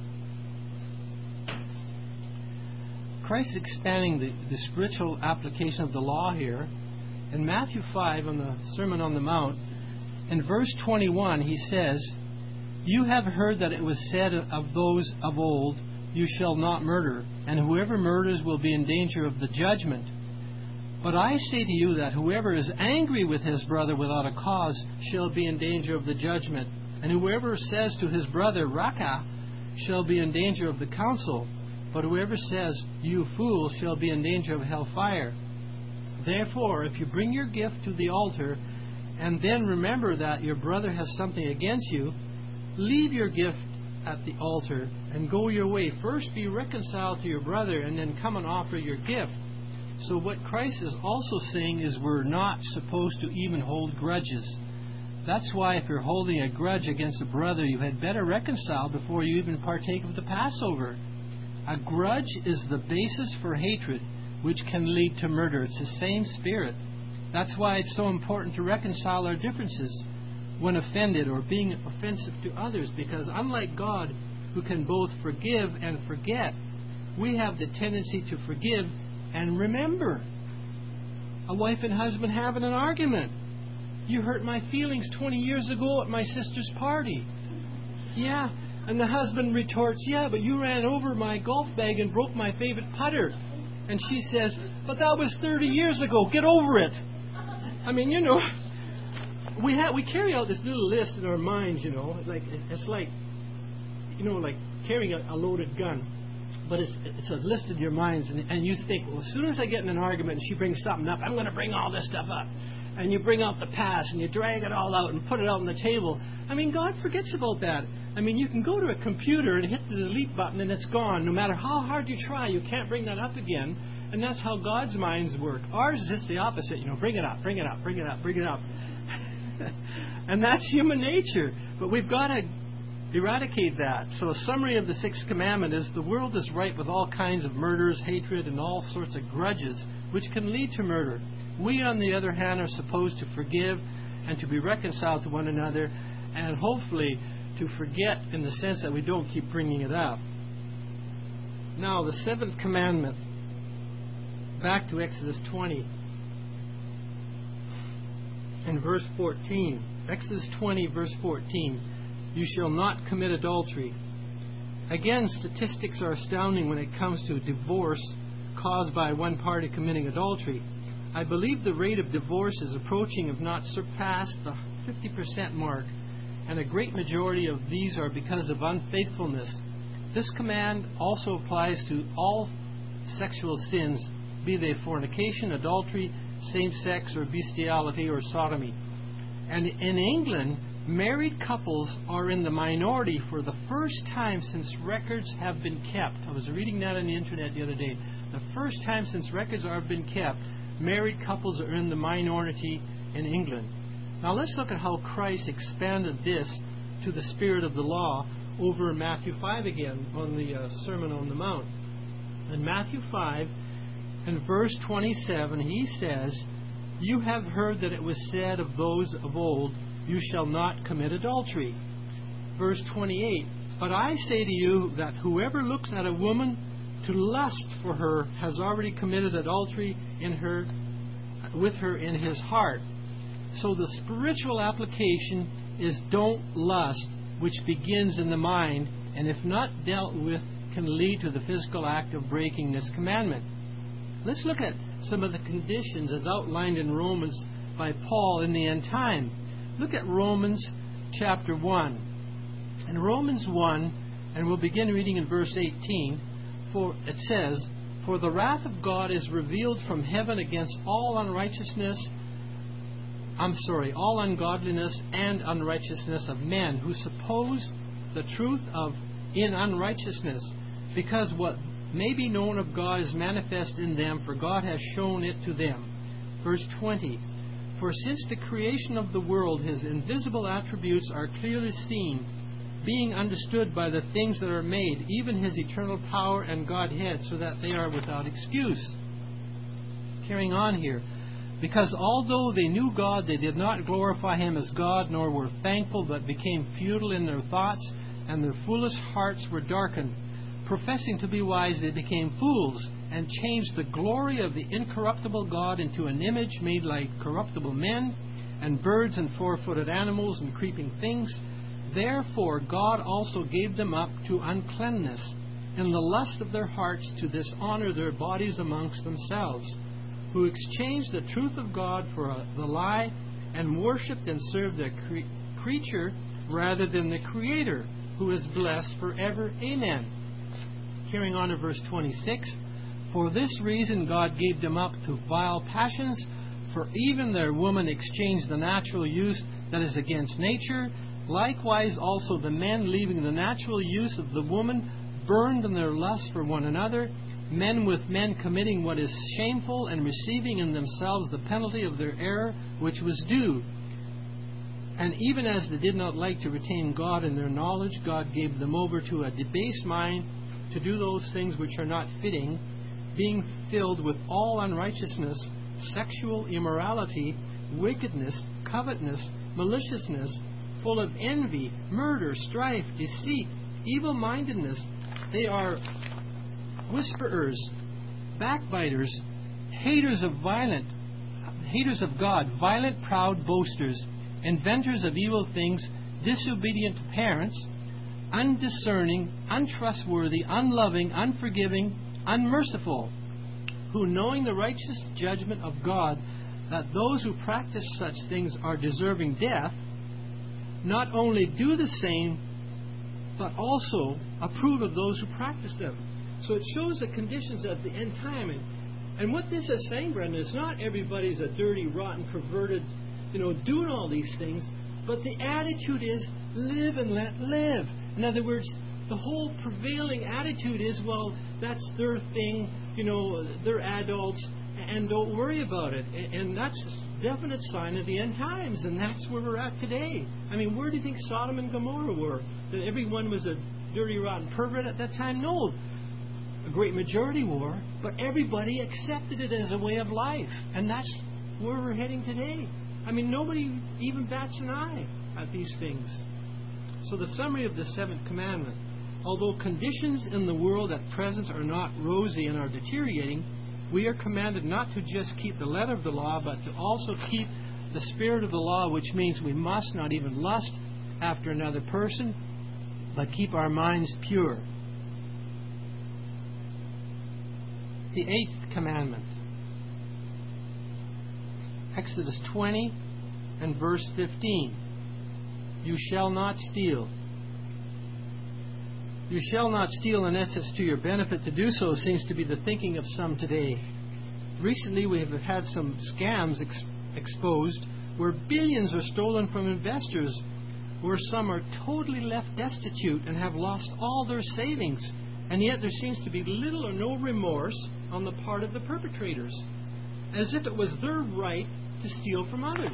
Christ is expanding the, the spiritual application of the law here. In Matthew five, on the Sermon on the Mount, in verse twenty-one, he says, "You have heard that it was said of those of old, 'You shall not murder,' and whoever murders will be in danger of the judgment. But I say to you that whoever is angry with his brother without a cause shall be in danger of the judgment. And whoever says to his brother, 'Raca,' shall be in danger of the council. But whoever says, 'You fool,' shall be in danger of hellfire. Therefore, if you bring your gift to the altar, and then remember that your brother has something against you, leave your gift at the altar and go your way. First be reconciled to your brother, and then come and offer your gift." So what Christ is also saying is we're not supposed to even hold grudges. That's why if you're holding a grudge against a brother, you had better reconcile before you even partake of the Passover. A grudge is the basis for hatred, which can lead to murder. It's the same spirit. That's why it's so important to reconcile our differences when offended or being offensive to others, because unlike God, who can both forgive and forget, we have the tendency to forgive and remember. A wife and husband having an argument. "You hurt my feelings twenty years ago at my sister's party." Yeah, and the husband retorts, "Yeah, but you ran over my golf bag and broke my favorite putter." And she says, "But that was thirty years ago. Get over it." I mean, you know, we have we carry out this little list in our minds. You know, it's like it's like you know, like carrying a, a loaded gun. But it's it's a list in your minds, and, and you think, well, as soon as I get in an argument and she brings something up, I'm going to bring all this stuff up. And you bring out the past, and you drag it all out and put it out on the table. I mean, God forgets about that. I mean, you can go to a computer and hit the delete button, and it's gone. No matter how hard you try, you can't bring that up again. And that's how God's minds work. Ours is just the opposite. You know, bring it up, bring it up, bring it up, bring it up. And that's human nature. But we've got to eradicate that. So a summary of the sixth commandment is the world is ripe with all kinds of murders, hatred, and all sorts of grudges, which can lead to murder. We, on the other hand, are supposed to forgive and to be reconciled to one another, and hopefully to forget in the sense that we don't keep bringing it up. Now, the seventh commandment, back to Exodus twenty, in verse fourteen. Exodus twenty, verse fourteen. "You shall not commit adultery." Again, statistics are astounding when it comes to divorce caused by one party committing adultery. I believe the rate of divorce is approaching, if not surpassed, the fifty percent mark, and a great majority of these are because of unfaithfulness. This command also applies to all sexual sins, be they fornication, adultery, same-sex, or bestiality, or sodomy. And in England, married couples are in the minority for the first time since records have been kept. I was reading that on the internet the other day. The first time since records have been kept, married couples are in the minority in England. Now let's look at how Christ expanded this to the spirit of the law over in Matthew five again on the uh, Sermon on the Mount. In Matthew five, in verse twenty-seven, he says, "You have heard that it was said of those of old, 'You shall not commit adultery.'" Verse twenty-eight, "But I say to you that whoever looks at a woman to lust for her has already committed adultery in her, with her in his heart." So the spiritual application is don't lust, which begins in the mind, and if not dealt with, can lead to the physical act of breaking this commandment. Let's look at some of the conditions as outlined in Romans by Paul in the end time. Look at Romans chapter one. In Romans one, and we'll begin reading in verse eighteen, for it says, "For the wrath of God is revealed from heaven against all unrighteousness, I'm sorry, all ungodliness and unrighteousness of men who suppose the truth of in unrighteousness, because what may be known of God is manifest in them, for God has shown it to them." Verse twenty, "For since the creation of the world, his invisible attributes are clearly seen, being understood by the things that are made, even his eternal power and Godhead, so that they are without excuse." Carrying on here, Because although they knew God, they did not glorify Him as God, nor were thankful, but became futile in their thoughts, and their foolish hearts were darkened. Professing to be wise, they became fools, and changed the glory of the incorruptible God into an image made like corruptible men, and birds, and four-footed animals, and creeping things. Therefore God also gave them up to uncleanness, in the lust of their hearts, to dishonor their bodies amongst themselves, who exchanged the truth of God for a, the lie, and worshipped and served the cre- creature rather than the Creator, who is blessed forever. Amen. Carrying on to verse twenty-six. For this reason God gave them up to vile passions, for even their women exchanged the natural use that is against nature. Likewise also the men, leaving the natural use of the woman, burned in their lust for one another, men with men committing what is shameful, and receiving in themselves the penalty of their error which was due. And even as they did not like to retain God in their knowledge, God gave them over to a debased mind to do those things which are not fitting, being filled with all unrighteousness, sexual immorality, wickedness, covetousness, maliciousness, full of envy, murder, strife, deceit, evil-mindedness. They are whisperers, backbiters, haters of violent, haters of God, violent, proud boasters, inventors of evil things, disobedient to parents, undiscerning, untrustworthy, unloving, unforgiving, unmerciful, who, knowing the righteous judgment of God, that those who practice such things are deserving death, not only do the same, but also approve of those who practice them. So it shows the conditions at the end time. And, and what this is saying, Brendan, is not everybody's a dirty, rotten, perverted, you know, doing all these things, but the attitude is live and let live. In other words, the whole prevailing attitude is, well, that's their thing, you know, they're adults, and don't worry about it. And that's a definite sign of the end times, and that's where we're at today. I mean, where do you think Sodom and Gomorrah were? That everyone was a dirty, rotten pervert at that time? No. A great majority were, but everybody accepted it as a way of life. And that's where we're heading today. I mean, nobody even bats an eye at these things. So the summary of the seventh commandment. Although conditions in the world at present are not rosy and are deteriorating, we are commanded not to just keep the letter of the law, but to also keep the spirit of the law, which means we must not even lust after another person, but keep our minds pure. The eighth commandment. Exodus twenty and verse fifteen. You shall not steal. You shall not steal unless it's to your benefit to do so seems to be the thinking of some today. Recently we have had some scams ex- exposed where billions are stolen from investors, where some are totally left destitute and have lost all their savings, and yet there seems to be little or no remorse on the part of the perpetrators, as if it was their right to steal from others.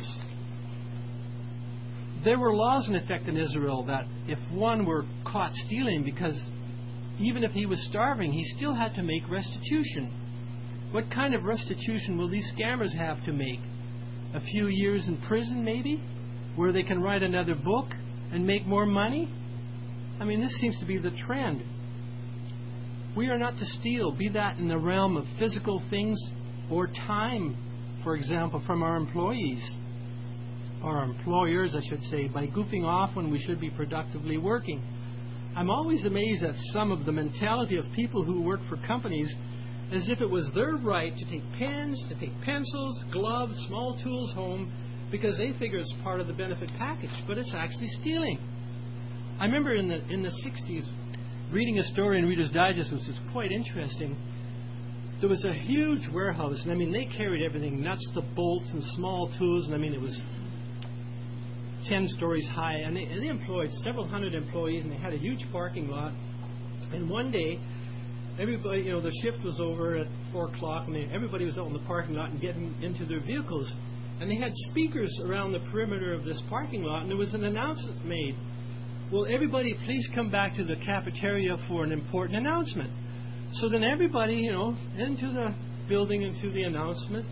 There were laws in effect in Israel that if one were caught stealing, because even if he was starving, he still had to make restitution. What kind of restitution will these scammers have to make? A few years in prison, maybe? Where they can write another book and make more money? I mean, this seems to be the trend. We are not to steal, be that in the realm of physical things or time, for example, from our employees. Or our employers, I should say, by goofing off when we should be productively working. I'm always amazed at some of the mentality of people who work for companies as if it was their right to take pens, to take pencils, gloves, small tools home because they figure it's part of the benefit package, but it's actually stealing. I remember in the in the sixties reading a story in Reader's Digest, which was quite interesting. There was a huge warehouse, and I mean, they carried everything, nuts to bolts and small tools, and I mean, it was ten stories high, and they, and they employed several hundred employees, and they had a huge parking lot. And one day, everybody, you know, the shift was over at four o'clock, and they, everybody was out in the parking lot and getting into their vehicles. And they had speakers around the perimeter of this parking lot, and there was an announcement made. Well, everybody, please come back to the cafeteria for an important announcement. So then everybody, you know, into the building, into the announcement.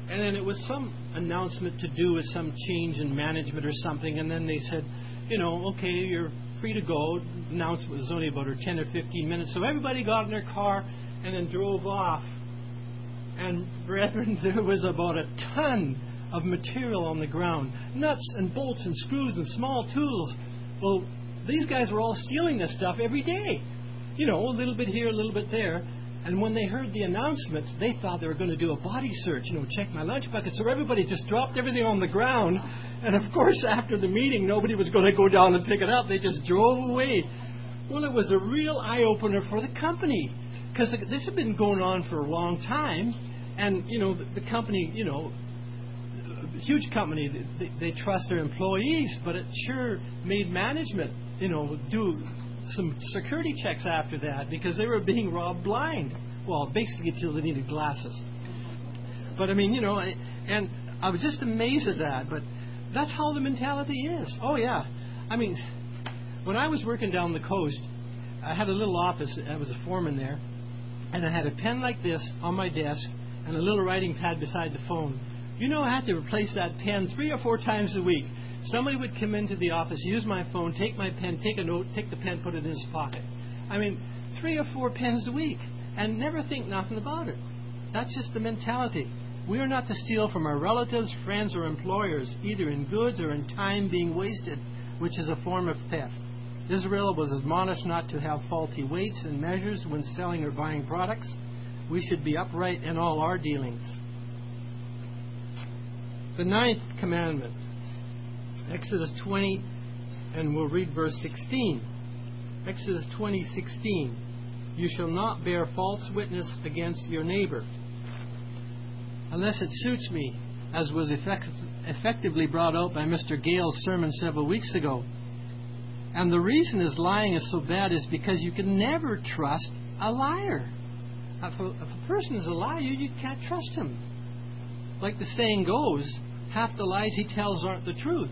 And then it was some announcement to do with some change in management or something. And then they said, you know, okay, you're free to go. The announcement was only about ten or fifteen minutes. So everybody got in their car and then drove off. And brethren, there was about a ton of material on the ground. Nuts and bolts and screws and small tools. Well, these guys were all stealing this stuff every day. You know, a little bit here, a little bit there. And when they heard the announcement, they thought they were going to do a body search, you know, check my lunch bucket. So everybody just dropped everything on the ground. And of course, after the meeting, nobody was going to go down and pick it up. They just drove away. Well, it was a real eye-opener for the company, because this had been going on for a long time. And, you know, the, the company, you know, a huge company, they, they trust their employees, but it sure made management, you know, do some security checks after that, because they were being robbed blind. Well, basically until they needed glasses. But I mean, you know, and I was just amazed at that. But that's how the mentality is. Oh yeah, I mean, when I was working down the coast, I had a little office. I was a foreman there, and I had a pen like this on my desk and a little writing pad beside the phone. You know, I had to replace that pen three or four times a week. Somebody would come into the office, use my phone, take my pen, take a note, take the pen, put it in his pocket. I mean, three or four pens a week, and never think nothing about it. That's just the mentality. We are not to steal from our relatives, friends, or employers, either in goods or in time being wasted, which is a form of theft. Israel was admonished not to have faulty weights and measures when selling or buying products. We should be upright in all our dealings. The ninth commandment. Exodus twenty, and we'll read verse sixteen. Exodus twenty, sixteen. You shall not bear false witness against your neighbor, unless it suits me, as was effect- effectively brought out by Mister Gale's sermon several weeks ago. And the reason is lying is so bad is because you can never trust a liar. If a, if a person is a liar, you can't trust him. Like the saying goes, half the lies he tells aren't the truth.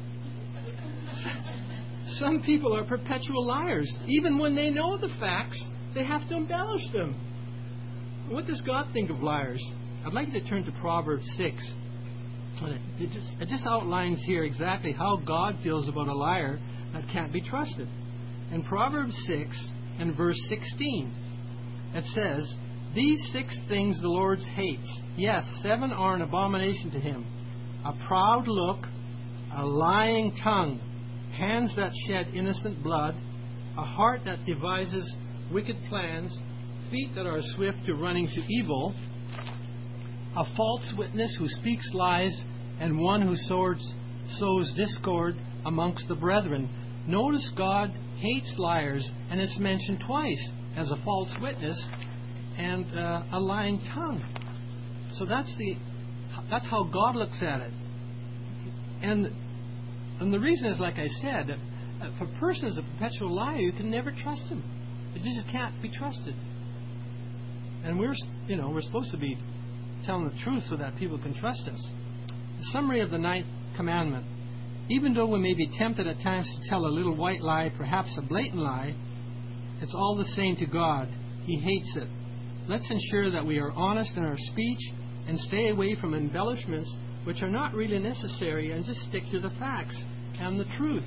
Some people are perpetual liars. Even when they know the facts, they have to embellish them. What does God think of liars? I'd like you to turn to Proverbs six. It just, it just outlines here exactly how God feels about a liar that can't be trusted. In Proverbs six and verse sixteen, it says, "These six things the Lord hates. Yes, seven are an abomination to him. A proud look, a lying tongue, hands that shed innocent blood, a heart that devises wicked plans, feet that are swift to running to evil, a false witness who speaks lies, and one who sows, sows discord amongst the brethren." Notice God hates liars, and it's mentioned twice as a false witness and uh, a lying tongue. So that's the that's how God looks at it. And and the reason is, like I said, if a person is a perpetual liar, you can never trust him. It just can't be trusted. And we're you know we're supposed to be telling the truth so that people can trust us. The summary of the ninth commandment. Even though we may be tempted at times to tell a little white lie, perhaps a blatant lie, it's all the same to God. He hates it. Let's ensure that we are honest in our speech and stay away from embellishments which are not really necessary, and just stick to the facts and the truth.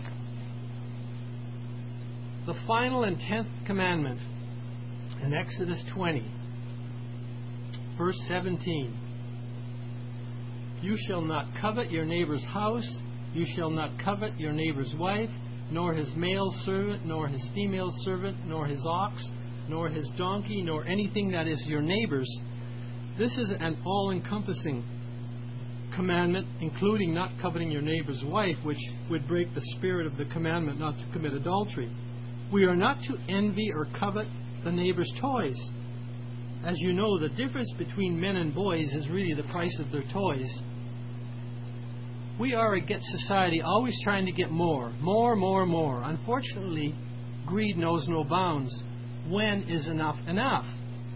The final and tenth commandment in Exodus twenty, verse seventeen. You shall not covet your neighbor's house. You shall not covet your neighbor's wife, nor his male servant, nor his female servant, nor his ox, nor his donkey, nor anything that is your neighbor's. This is an all-encompassing commandment, including not coveting your neighbor's wife, which would break the spirit of the commandment not to commit adultery. We are not to envy or covet the neighbor's toys. As you know, the difference between men and boys is really the price of their toys. We are a get society, always trying to get more, more, more, more. Unfortunately, greed knows no bounds. When is enough enough?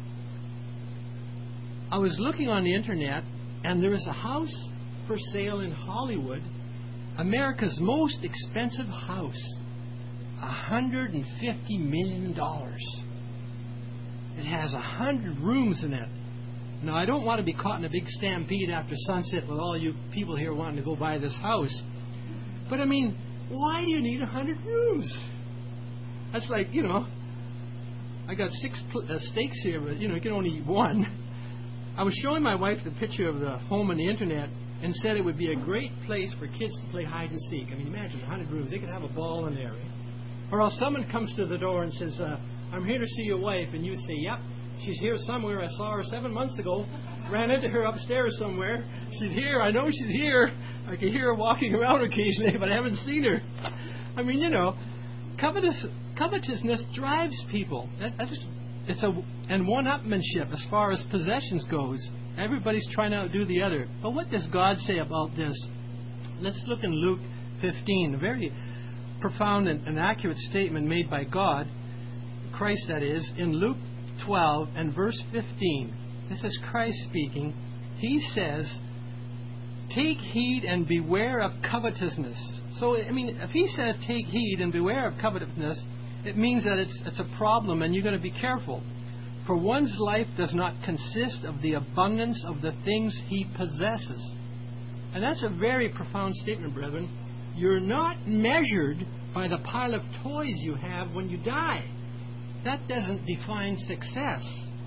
I was looking on the internet, and there is a house for sale in Hollywood, America's most expensive house, one hundred fifty million dollars. It has one hundred rooms in it. Now, I don't want to be caught in a big stampede after sunset with all you people here wanting to go buy this house. But, I mean, why do you need a hundred rooms? That's like, you know, I got six pl- uh, steaks here, but, you know, you can only eat one. I was showing my wife the picture of the home on the internet and said it would be a great place for kids to play hide and seek. I mean, imagine a hundred rooms. They could have a ball in there. Or else someone comes to the door and says, uh, I'm here to see your wife. And you say, yep, she's here somewhere. I saw her seven months ago. Ran into her upstairs somewhere. She's here. I know she's here. I can hear her walking around occasionally, but I haven't seen her. I mean, you know, covetous, covetousness drives people. That, that's it's a and one-upmanship as far as possessions goes. Everybody's trying to outdo the other. But what does God say about this? Let's look in Luke fifteen, a very profound and, and accurate statement made by God, Christ that is, in Luke twelve and verse fifteen. This is Christ speaking. He says, take heed and beware of covetousness. So, I mean, if he says take heed and beware of covetousness, it means that it's, it's a problem and you're going to be careful. For one's life does not consist of the abundance of the things he possesses. And that's a very profound statement, brethren. You're not measured by the pile of toys you have when you die. That doesn't define success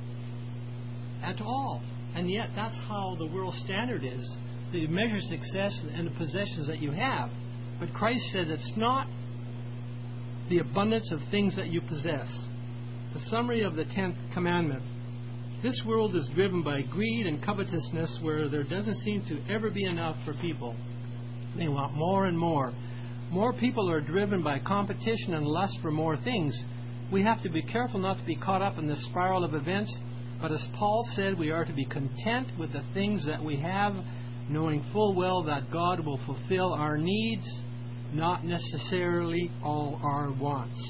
at all. And yet that's how the world standard is. They measure success in the possessions that you have. But Christ said it's not the abundance of things that you possess. The summary of the tenth commandment. This world is driven by greed and covetousness where there doesn't seem to ever be enough for people. They want more and more. More people are driven by competition and lust for more things. We have to be careful not to be caught up in this spiral of events. But as Paul said, we are to be content with the things that we have, knowing full well that God will fulfill our needs, not necessarily all our wants.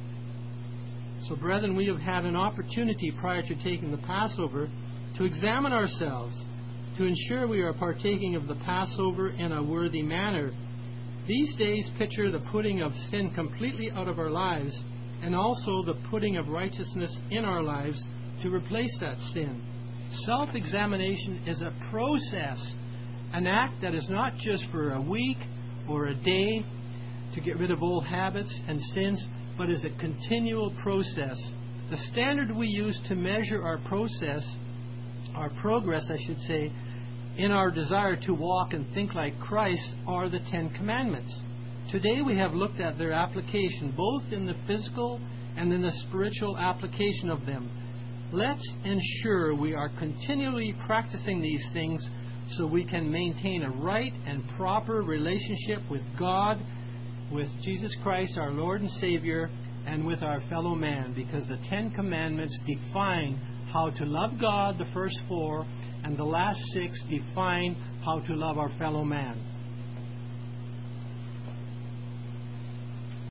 So, brethren, we have had an opportunity prior to taking the Passover to examine ourselves, to ensure we are partaking of the Passover in a worthy manner. These days picture the putting of sin completely out of our lives, and also the putting of righteousness in our lives to replace that sin. Self-examination is a process, an act that is not just for a week or a day to get rid of old habits and sins, but is a continual process. The standard we use to measure our process, our progress, I should say, in our desire to walk and think like Christ are the Ten Commandments. Today we have looked at their application, both in the physical and in the spiritual application of them. Let's ensure we are continually practicing these things so we can maintain a right and proper relationship with God, with Jesus Christ, our Lord and Savior, and with our fellow man, because the Ten Commandments define how to love God, the first four, and the last six define how to love our fellow man.